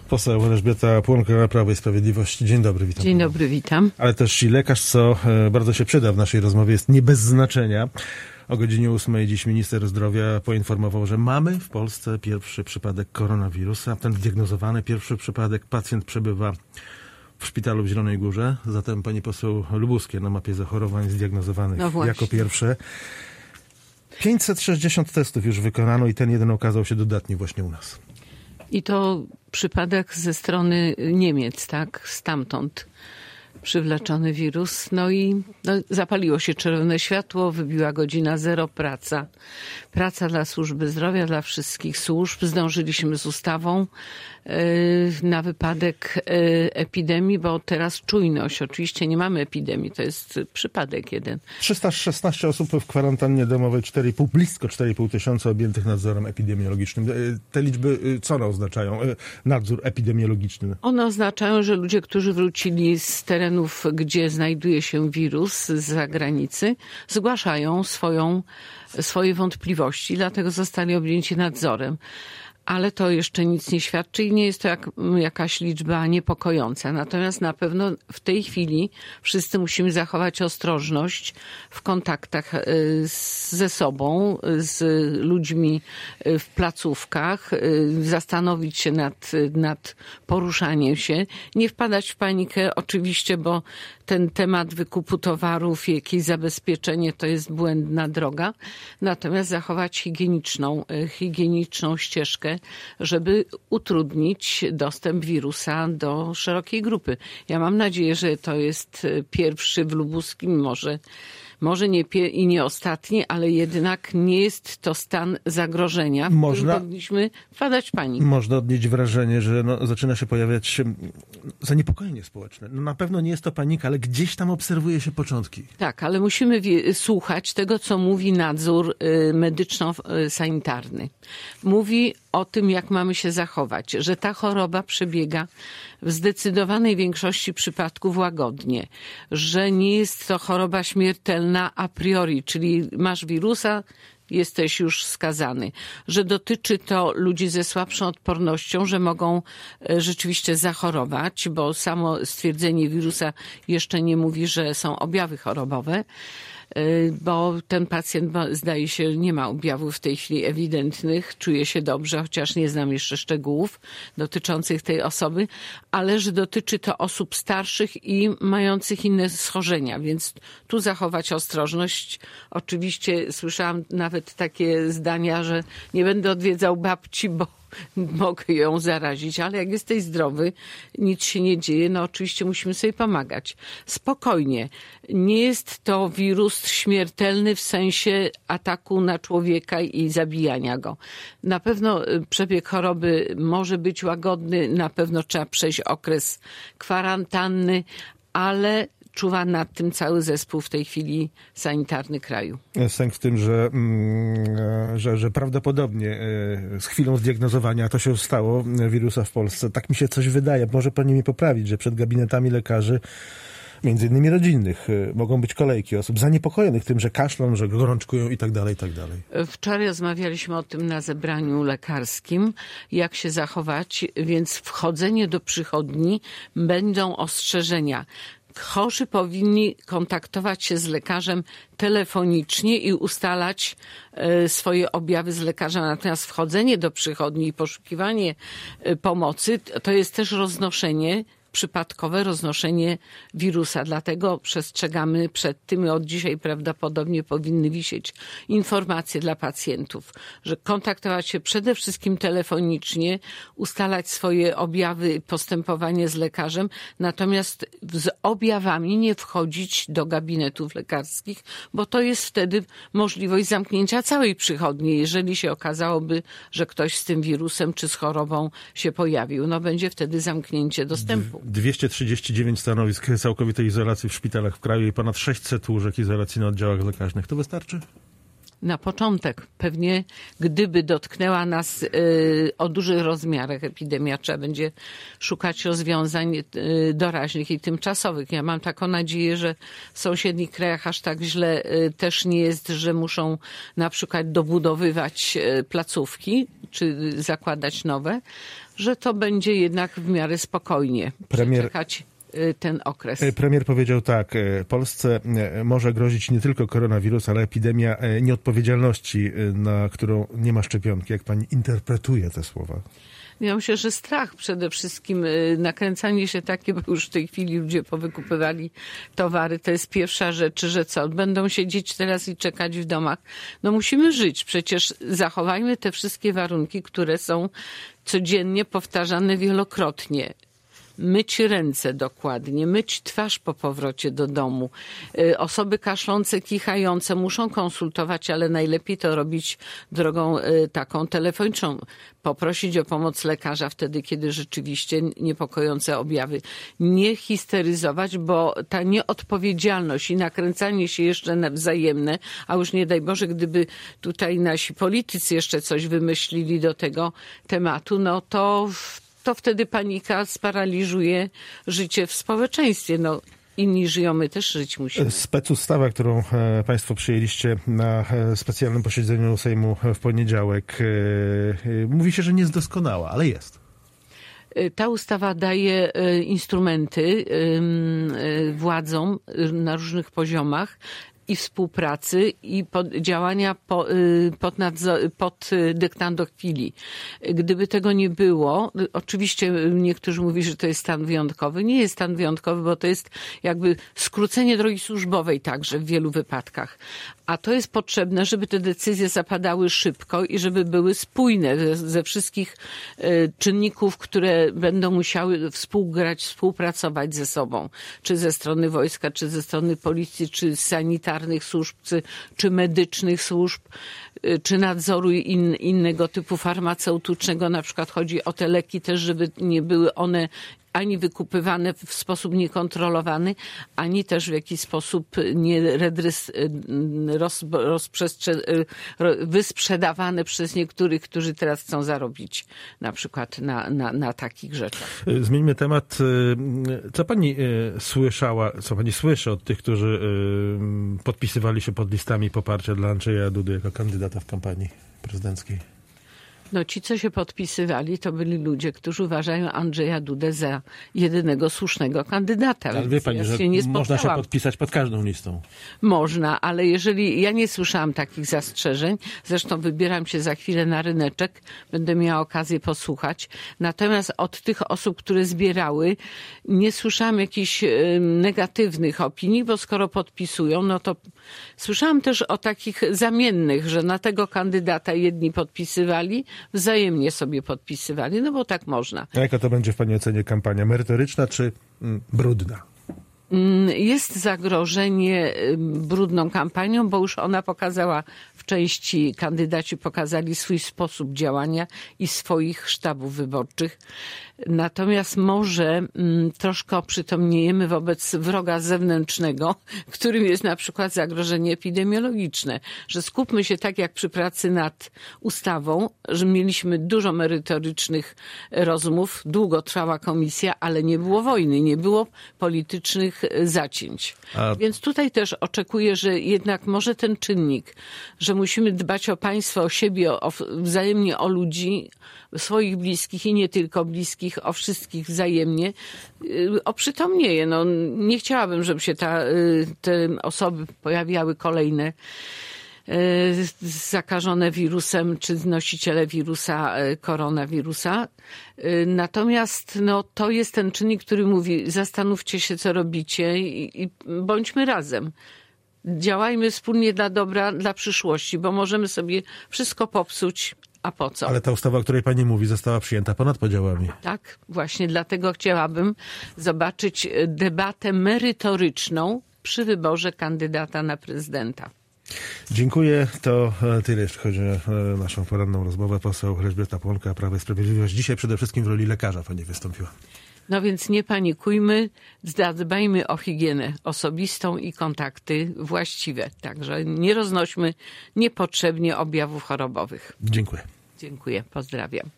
Poseł Elżbieta Płonka, Prawo i Sprawiedliwość. Dzień dobry, witam. Dzień dobry, witam. Ale też i lekarz, co bardzo się przyda w naszej rozmowie, jest nie bez znaczenia. O godzinie 8 dziś minister zdrowia poinformował, że mamy w Polsce pierwszy przypadek koronawirusa. Ten zdiagnozowany pierwszy przypadek, pacjent przebywa w szpitalu w Zielonej Górze. Zatem pani poseł Lubuskie na mapie zachorowań zdiagnozowanych jako pierwsze. 560 testów już wykonano i ten jeden okazał się dodatni właśnie u nas. I to przypadek ze strony Niemiec, tak? Stamtąd przywleczony wirus. No i zapaliło się czerwone światło, wybiła godzina 0, praca. Praca dla służby zdrowia, dla wszystkich służb. Zdążyliśmy z ustawą na wypadek epidemii, bo teraz czujność. Oczywiście nie mamy epidemii, to jest przypadek jeden. 316 osób w kwarantannie domowej, blisko 4,5 tysiąca objętych nadzorem epidemiologicznym. Te liczby co one oznaczają? Nadzór epidemiologiczny. One oznaczają, że ludzie, którzy wrócili z terenów, gdzie znajduje się wirus z zagranicy, zgłaszają swoje wątpliwości, dlatego zostali objęci nadzorem. Ale to jeszcze nic nie świadczy i nie jest to jakaś liczba niepokojąca. Natomiast na pewno w tej chwili wszyscy musimy zachować ostrożność w kontaktach ze sobą, z ludźmi w placówkach, zastanowić się nad poruszaniem się, nie wpadać w panikę oczywiście, bo ten temat wykupu towarów i jakieś zabezpieczenie to jest błędna droga. Natomiast zachować higieniczną ścieżkę, żeby utrudnić dostęp wirusa do szerokiej grupy. Ja mam nadzieję, że to jest pierwszy w Lubuskim, może nie ostatni, ale jednak nie jest to stan zagrożenia, w którym powinniśmy wpadać w panikę. Można odnieść wrażenie, że zaczyna się pojawiać zaniepokojenie społeczne. Na pewno nie jest to panika, ale gdzieś tam obserwuje się początki. Tak, ale musimy słuchać tego, co mówi nadzór medyczno-sanitarny. Mówi o tym, jak mamy się zachować, że ta choroba przebiega w zdecydowanej większości przypadków łagodnie, że nie jest to choroba śmiertelna a priori, czyli masz wirusa, jesteś już skazany, że dotyczy to ludzi ze słabszą odpornością, że mogą rzeczywiście zachorować, bo samo stwierdzenie wirusa jeszcze nie mówi, że są objawy chorobowe, bo ten pacjent zdaje się nie ma objawów w tej chwili ewidentnych, czuje się dobrze, chociaż nie znam jeszcze szczegółów dotyczących tej osoby, ale że dotyczy to osób starszych i mających inne schorzenia, więc tu zachować ostrożność. Oczywiście słyszałam nawet takie zdania, że nie będę odwiedzał babci, bo mogę ją zarazić, ale jak jesteś zdrowy, nic się nie dzieje, oczywiście musimy sobie pomagać. Spokojnie. Nie jest to wirus śmiertelny w sensie ataku na człowieka i zabijania go. Na pewno przebieg choroby może być łagodny, na pewno trzeba przejść okres kwarantanny, ale czuwa nad tym cały zespół w tej chwili sanitarny kraju. Sęk w tym, że prawdopodobnie z chwilą zdiagnozowania to się stało wirusa w Polsce. Tak mi się coś wydaje. Może pani mnie poprawić, że przed gabinetami lekarzy, między innymi rodzinnych, mogą być kolejki osób zaniepokojonych tym, że kaszlą, że gorączkują i tak dalej, i tak dalej. Wczoraj rozmawialiśmy o tym na zebraniu lekarskim, jak się zachować, więc wchodzenie do przychodni będą ostrzeżenia. Chorzy powinni kontaktować się z lekarzem telefonicznie i ustalać swoje objawy z lekarzem. Natomiast wchodzenie do przychodni i poszukiwanie pomocy to jest też przypadkowe roznoszenie wirusa. Dlatego przestrzegamy przed tym i od dzisiaj prawdopodobnie powinny wisieć informacje dla pacjentów, że kontaktować się przede wszystkim telefonicznie, ustalać swoje objawy i postępowanie z lekarzem, natomiast z objawami nie wchodzić do gabinetów lekarskich, bo to jest wtedy możliwość zamknięcia całej przychodni, jeżeli się okazałoby, że ktoś z tym wirusem czy z chorobą się pojawił. Będzie wtedy zamknięcie dostępu. 239 stanowisk całkowitej izolacji w szpitalach w kraju i ponad 600 łóżek izolacji na oddziałach lekarznych. To wystarczy? Na początek. Pewnie gdyby dotknęła nas o dużych rozmiarach epidemia, trzeba będzie szukać rozwiązań doraźnych i tymczasowych. Ja mam taką nadzieję, że w sąsiednich krajach aż tak źle też nie jest, że muszą na przykład dobudowywać placówki czy zakładać nowe, że to będzie jednak w miarę spokojnie przeczekać ten okres. Premier powiedział tak, Polsce może grozić nie tylko koronawirus, ale epidemia nieodpowiedzialności, na którą nie ma szczepionki. Jak pani interpretuje te słowa? Ja myślę, że strach przede wszystkim, nakręcanie się takie, bo już w tej chwili ludzie powykupywali towary, to jest pierwsza rzecz, że co, będą siedzieć teraz i czekać w domach. No musimy żyć, przecież zachowajmy te wszystkie warunki, które są codziennie powtarzane wielokrotnie. Myć ręce dokładnie, myć twarz po powrocie do domu. Osoby kaszlące, kichające muszą konsultować, ale najlepiej to robić drogą taką telefoniczną. Poprosić o pomoc lekarza wtedy, kiedy rzeczywiście niepokojące objawy. Nie histeryzować, bo ta nieodpowiedzialność i nakręcanie się jeszcze wzajemne, a już nie daj Boże, gdyby tutaj nasi politycy jeszcze coś wymyślili do tego tematu, no to wtedy panika sparaliżuje życie w społeczeństwie. No, inni żyją, my też żyć musimy. Specustawa, którą państwo przyjęliście na specjalnym posiedzeniu Sejmu w poniedziałek, mówi się, że nie jest doskonała, ale jest. Ta ustawa daje instrumenty władzom na różnych poziomach i współpracy i działania pod dyktando chwili. Gdyby tego nie było, oczywiście niektórzy mówią, że to jest stan wyjątkowy. Nie jest stan wyjątkowy, bo to jest jakby skrócenie drogi służbowej także w wielu wypadkach. A to jest potrzebne, żeby te decyzje zapadały szybko i żeby były spójne ze wszystkich czynników, które będą musiały współpracować ze sobą. Czy ze strony wojska, czy ze strony policji, czy sanitarnych służb, czy medycznych służb, czy nadzoru innego typu farmaceutycznego. Na przykład chodzi o te leki też, żeby nie były one ani wykupywane w sposób niekontrolowany, ani też w jakiś sposób wysprzedawane przez niektórych, którzy teraz chcą zarobić na przykład na takich rzeczach. Zmieńmy temat. Co pani słyszała, co pani słyszy od tych, którzy podpisywali się pod listami poparcia dla Andrzeja Dudy jako kandydata w kampanii prezydenckiej? No ci, co się podpisywali, to byli ludzie, którzy uważają Andrzeja Dudę za jedynego słusznego kandydata. Ale wie pani, że można się podpisać pod każdą listą. Można, ale jeżeli... Ja nie słyszałam takich zastrzeżeń. Zresztą wybieram się za chwilę na ryneczek. Będę miała okazję posłuchać. Natomiast od tych osób, które zbierały, nie słyszałam jakichś negatywnych opinii, bo skoro podpisują, no to słyszałam też o takich zamiennych, że na tego kandydata jedni podpisywali, wzajemnie sobie podpisywali, no bo tak można. A jaka to będzie w pani ocenie kampania? Merytoryczna czy brudna? Jest zagrożenie brudną kampanią, bo już ona pokazała, w części kandydaci pokazali swój sposób działania i swoich sztabów wyborczych. Natomiast może troszkę oprzytomniejemy wobec wroga zewnętrznego, którym jest na przykład zagrożenie epidemiologiczne. Że skupmy się tak jak przy pracy nad ustawą, że mieliśmy dużo merytorycznych rozmów, długo trwała komisja, ale nie było wojny, nie było politycznych zacięć. Więc tutaj też oczekuję, że jednak może ten czynnik, że musimy dbać o państwo, o siebie, wzajemnie o ludzi, swoich bliskich i nie tylko bliskich, o wszystkich wzajemnie, oprzytomnieje. No, nie chciałabym, żeby się te osoby pojawiały kolejne zakażone wirusem, czy nosiciele wirusa, koronawirusa. Natomiast no, to jest ten czynnik, który mówi, zastanówcie się, co robicie i bądźmy razem. Działajmy wspólnie dla dobra, dla przyszłości, bo możemy sobie wszystko popsuć. A po co? Ale ta ustawa, o której pani mówi, została przyjęta ponad podziałami. Tak, właśnie dlatego chciałabym zobaczyć debatę merytoryczną przy wyborze kandydata na prezydenta. Dziękuję. To tyle, jeśli chodzi o naszą poranną rozmowę. Poseł Elżbieta Płonka, Prawo i Sprawiedliwość. Dzisiaj przede wszystkim w roli lekarza pani wystąpiła. No więc nie panikujmy, zadbajmy o higienę osobistą i kontakty właściwe. Także nie roznośmy niepotrzebnie objawów chorobowych. Dziękuję. Dziękuję, pozdrawiam.